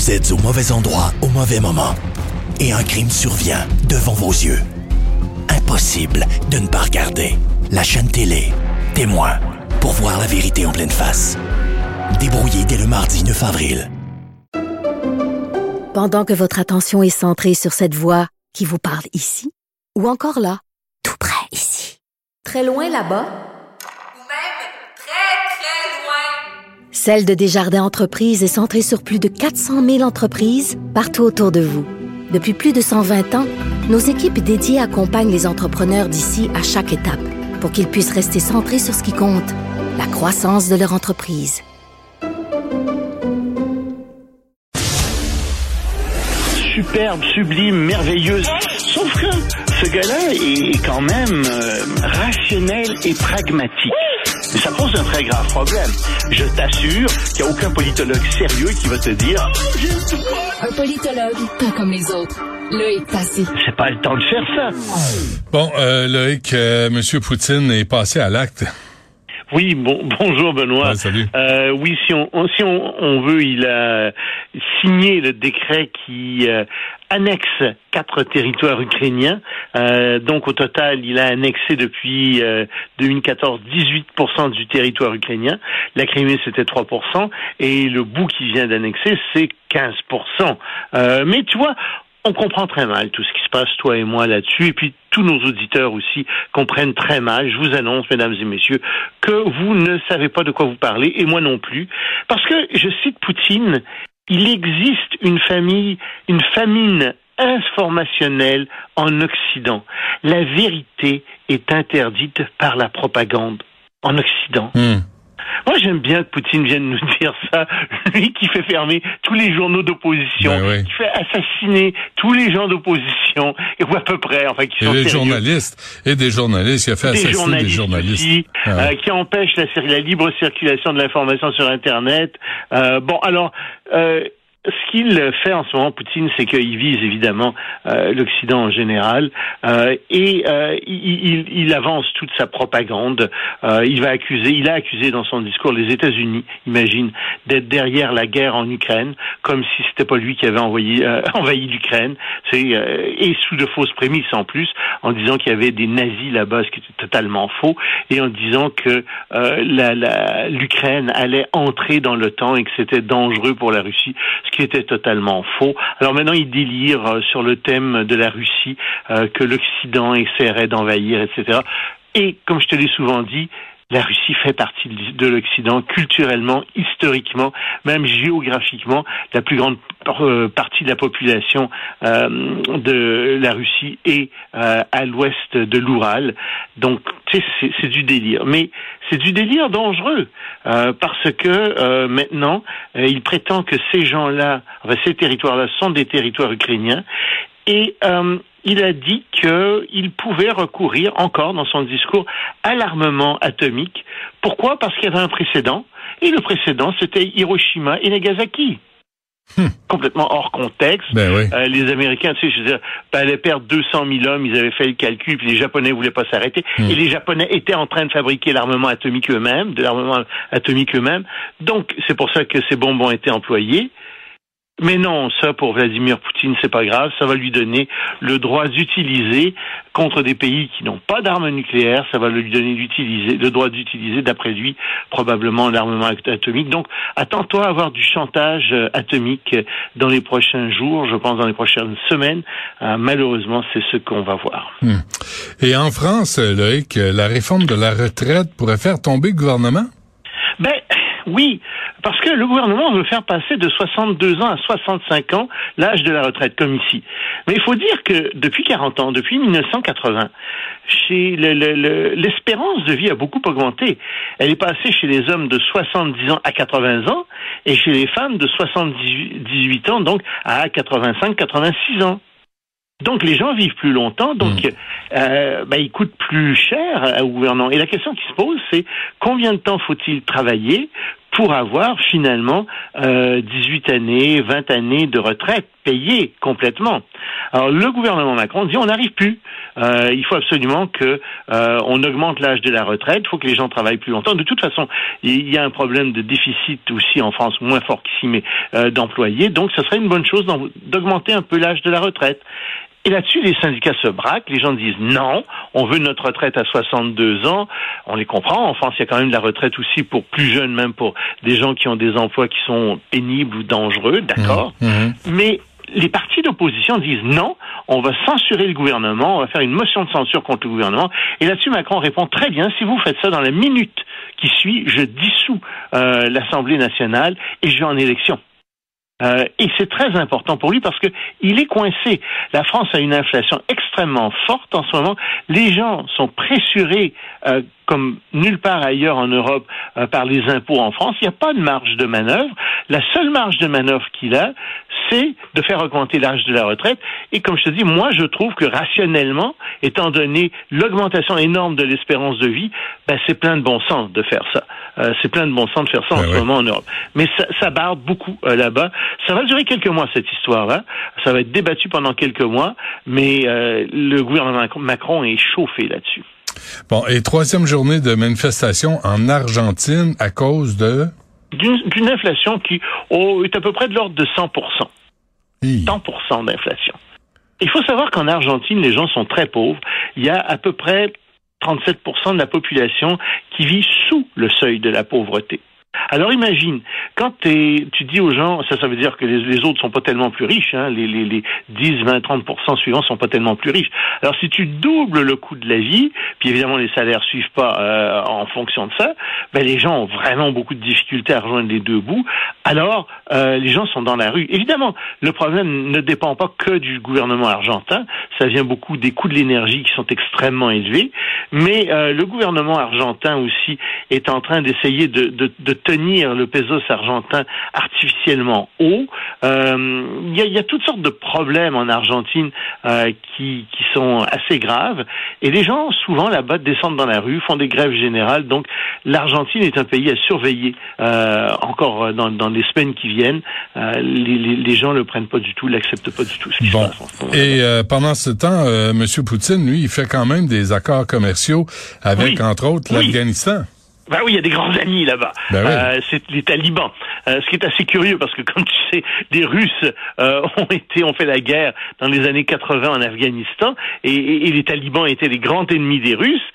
Vous êtes au mauvais endroit au mauvais moment. Et un crime survient devant vos yeux. Impossible de ne pas regarder. La chaîne télé, Témoin, pour voir la vérité en pleine face. Débrouillé dès le mardi 9 avril. Pendant que votre attention est centrée sur cette voix qui vous parle ici, ou encore là, tout près ici, très loin là-bas, ou même très, très loin. Celle de Desjardins Entreprises est centrée sur plus de 400 000 entreprises partout autour de vous. Depuis plus de 120 ans, nos équipes dédiées accompagnent les entrepreneurs d'ici à chaque étape pour qu'ils puissent rester centrés sur ce qui compte, la croissance de leur entreprise. Superbe, sublime, merveilleuse. Sauf que ce gars-là est quand même rationnel et pragmatique. Mais ça pose un très grave problème. Je t'assure qu'il n'y a aucun politologue sérieux qui va te dire un politologue, pas comme les autres. Loïc Passy. C'est pas le temps de faire ça. Bon, Loïc, Monsieur Poutine est passé à l'acte. Oui, bonjour Benoît. Ouais, salut. Oui, si on veut, il a signé le décret qui annexe 4 territoires ukrainiens. Donc au total, il a annexé depuis 2014 18% du territoire ukrainien. La Crimée, c'était 3%. Et le bout qu'il vient d'annexer, c'est 15%. Mais tu vois, on comprend très mal tout ce qui se passe, toi et moi, là-dessus, et puis tous nos auditeurs aussi comprennent très mal. Je vous annonce, mesdames et messieurs, que vous ne savez pas de quoi vous parlez, et moi non plus, parce que, je cite Poutine, il existe une famine informationnelle en Occident. La vérité est interdite par la propagande en Occident. Moi, j'aime bien que Poutine vienne nous dire ça. Lui qui fait fermer tous les journaux d'opposition, qui fait assassiner tous les gens d'opposition, ou à peu près, enfin, qui sont des sérieux. Des journalistes, il a fait assassiner des journalistes. Aussi, qui empêchent la libre circulation de l'information sur Internet. Ce qu'il fait en ce moment, Poutine, c'est qu'il vise évidemment l'Occident en général et il avance toute sa propagande. Il a accusé dans son discours les États-Unis, imagine, d'être derrière la guerre en Ukraine, comme si c'était pas lui qui avait envahi l'Ukraine. Et sous de fausses prémices en plus, en disant qu'il y avait des nazis là-bas, ce qui était totalement faux, et en disant que l'Ukraine allait entrer dans l'OTAN et que c'était dangereux pour la Russie, ce qui était totalement faux. Alors maintenant, il délire sur le thème de la Russie, que l'Occident essaierait d'envahir, etc. Et, comme je te l'ai souvent dit, la Russie fait partie de l'Occident, culturellement, historiquement, même géographiquement. La plus grande partie de la population de la Russie est à l'ouest de l'Oural. Donc, tu sais, c'est du délire. Mais c'est du délire dangereux, parce que maintenant, il prétend que ces gens-là, ces territoires-là sont des territoires ukrainiens, et il a dit qu'il pouvait recourir encore dans son discours à l'armement atomique. Pourquoi? Parce qu'il y avait un précédent, et le précédent, c'était Hiroshima et Nagasaki. Complètement hors contexte. Les Américains, tu sais, je veux dire, allaient perdre 200 000 hommes, ils avaient fait le calcul, puis les Japonais voulaient pas s'arrêter. Et les Japonais étaient en train de fabriquer de l'armement atomique eux-mêmes. Donc, c'est pour ça que ces bombes ont été employées. Mais non, ça, pour Vladimir Poutine, c'est pas grave. Ça va lui donner le droit d'utiliser contre des pays qui n'ont pas d'armes nucléaires. Ça va lui donner le droit d'utiliser, d'après lui, probablement l'armement atomique. Donc, attends-toi à avoir du chantage atomique dans les prochains jours, je pense dans les prochaines semaines. Malheureusement, c'est ce qu'on va voir. Et en France, Loïc, la réforme de la retraite pourrait faire tomber le gouvernement? Oui, parce que le gouvernement veut faire passer de 62 ans à 65 ans l'âge de la retraite, comme ici. Mais il faut dire que depuis 40 ans, depuis 1980, l'espérance de vie a beaucoup augmenté. Elle est passée chez les hommes de 70 ans à 80 ans et chez les femmes de 78 ans, donc à 85-86 ans. Donc les gens vivent plus longtemps, donc il coûte plus cher au gouvernement. Et la question qui se pose, c'est combien de temps faut-il travailler pour avoir finalement 18 années, 20 années de retraite payées complètement. Alors le gouvernement Macron dit on n'arrive plus. Il faut absolument que on augmente l'âge de la retraite. Il faut que les gens travaillent plus longtemps. De toute façon, il y a un problème de déficit aussi en France, moins fort qu'ici, mais d'employés. Donc, ce serait une bonne chose d'augmenter un peu l'âge de la retraite. Et là-dessus, les syndicats se braquent, les gens disent non, on veut notre retraite à 62 ans. On les comprend, en France, il y a quand même de la retraite aussi pour plus jeunes, même pour des gens qui ont des emplois qui sont pénibles ou dangereux, d'accord. Mais les partis d'opposition disent non, on va censurer le gouvernement, on va faire une motion de censure contre le gouvernement. Et là-dessus, Macron répond très bien, si vous faites ça dans la minute qui suit, je dissous l'Assemblée nationale et je vais en élection. Et c'est très important pour lui parce que il est coincé. La France a une inflation extrêmement forte en ce moment. Les gens sont pressurés comme nulle part ailleurs en Europe par les impôts en France. Il n'y a pas de marge de manœuvre. La seule marge de manœuvre qu'il a, c'est de faire augmenter l'âge de la retraite. Et comme je te dis, moi, je trouve que rationnellement, étant donné l'augmentation énorme de l'espérance de vie, c'est plein de bon sens de faire ça. C'est plein de bon sens de faire ça en ce moment en Europe. Mais ça barde beaucoup là-bas. Ça va durer quelques mois, cette histoire-là. Ça va être débattu pendant quelques mois, mais le gouvernement Macron est chauffé là-dessus. Bon, et troisième journée de manifestation en Argentine à cause de... D'une inflation qui est à peu près de l'ordre de 100%. 100% d'inflation. Il faut savoir qu'en Argentine, les gens sont très pauvres. Il y a à peu près 37% de la population qui vit sous le seuil de la pauvreté. Alors imagine, quand tu dis aux gens, ça veut dire que les autres sont pas tellement plus riches, hein, les 10, 20, 30% suivants sont pas tellement plus riches. Alors si tu doubles le coût de la vie, puis évidemment les salaires suivent pas en fonction de ça, les gens ont vraiment beaucoup de difficultés à rejoindre les deux bouts. Alors les gens sont dans la rue. Évidemment, le problème ne dépend pas que du gouvernement argentin, ça vient beaucoup des coûts de l'énergie qui sont extrêmement élevés, mais le gouvernement argentin aussi est en train d'essayer de tenir le pesos argentin artificiellement haut. Il y a toutes sortes de problèmes en Argentine qui sont assez graves. Et les gens, souvent, là-bas, descendent dans la rue, font des grèves générales. Donc, l'Argentine est un pays à surveiller encore dans les semaines qui viennent. Les gens ne le prennent pas du tout, l'acceptent pas du tout. Ce qui se passe en ce moment. Et pendant ce temps, M. Poutine, lui, il fait quand même des accords commerciaux avec, entre autres, l'Afghanistan. Oui, il y a des grands amis là-bas. C'est les talibans. Ce qui est assez curieux parce que, comme tu sais, les Russes ont fait la guerre dans les années 80 en Afghanistan et les talibans étaient les grands ennemis des Russes.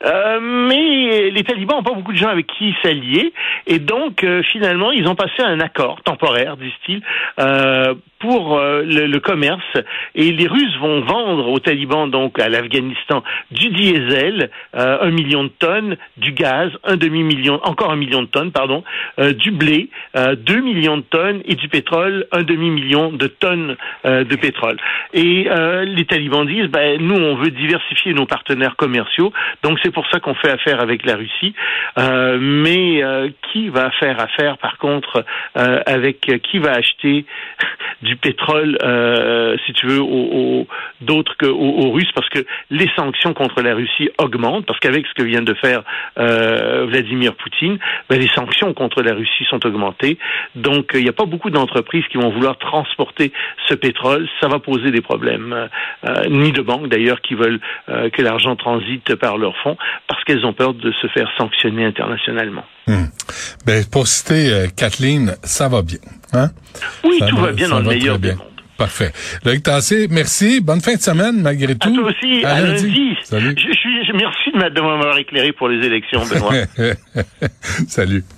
Mais les talibans n'ont pas beaucoup de gens avec qui s'allier et donc finalement ils ont passé un accord temporaire, disent-ils, pour le commerce et les Russes vont vendre aux talibans, donc à l'Afghanistan, du diesel, 1 million de tonnes, du gaz, encore 1 million de tonnes, du blé, 2 millions de tonnes et du pétrole, 1 demi-million de tonnes de pétrole. Et les talibans disent, nous on veut diversifier nos partenaires commerciaux, donc c'est pour ça qu'on fait affaire avec la Russie. Mais qui va faire affaire par contre avec qui va acheter du pétrole, si tu veux, d'autres qu'aux Russes, parce que les sanctions contre la Russie augmentent, parce qu'avec ce que vient de faire Vladimir Poutine, les sanctions contre la Russie sont augmentées. Donc, il n'y a pas beaucoup d'entreprises qui vont vouloir transporter ce pétrole. Ça va poser des problèmes. Ni de banques, d'ailleurs, qui veulent que l'argent transite par leurs fonds, parce qu'elles ont peur de se faire sanctionner internationalement. Pour citer Kathleen, ça va bien. Hein? Oui, tout va bien dans le meilleur des mondes. Parfait. Loïc Tassé, merci. Bonne fin de semaine, malgré tout. À toi aussi. À lundi. Salut. Merci de m'avoir éclairé pour les élections, Benoît. Salut.